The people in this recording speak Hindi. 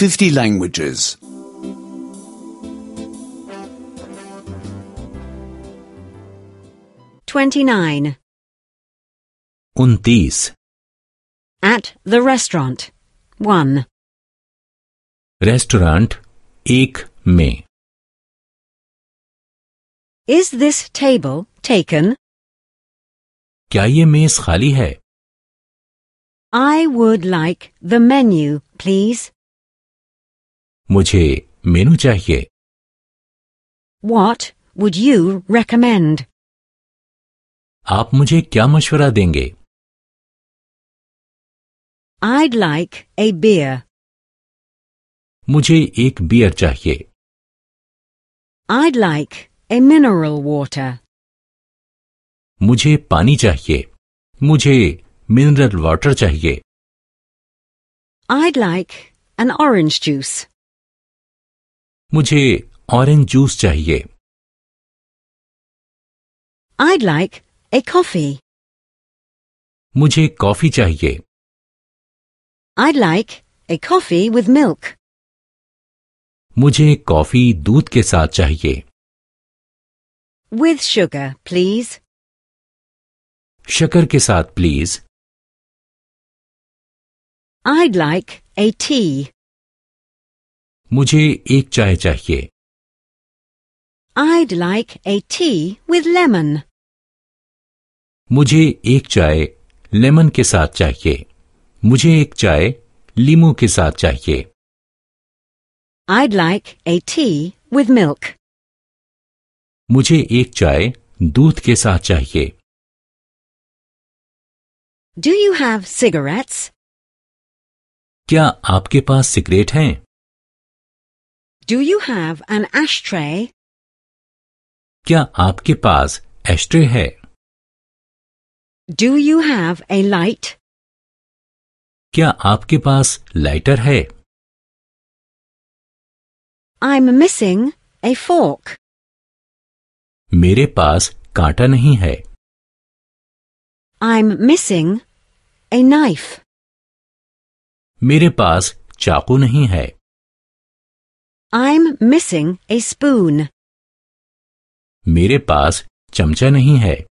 50 languages. 29. 29. At the restaurant. 1. Restaurant 1 में. Is this table taken? क्या ये मेज खाली है? I would like the menu, please. मुझे मेनू चाहिए. What would you recommend? आप मुझे क्या मशवरा देंगे? I'd like a beer. मुझे एक बियर चाहिए. I'd like a mineral water. मुझे पानी चाहिए. मुझे मिनरल वाटर चाहिए. I'd like an orange juice. मुझे ऑरेंज जूस चाहिए. I'd like a coffee. मुझे कॉफी चाहिए. I'd like a coffee with milk. मुझे कॉफी दूध के साथ चाहिए. With sugar, please. शक्कर के साथ please. I'd like a tea. मुझे एक चाय चाहिए. I'd like a tea with lemon. मुझे एक चाय लेमन के साथ चाहिए. मुझे एक चाय लीमू के साथ चाहिए. I'd like a tea with milk. मुझे एक चाय दूध के साथ चाहिए. Do you have cigarettes? क्या आपके पास सिगरेट हैं? Do you have an ashtray? क्या आपके पास एस्ट्रे है? Do you have a light? क्या आपके पास लाइटर है? I'm missing a fork. मेरे पास कांटा नहीं है. I'm missing a knife. मेरे पास चाकू नहीं है. I'm missing a spoon. मेरे पास चमचा नहीं है.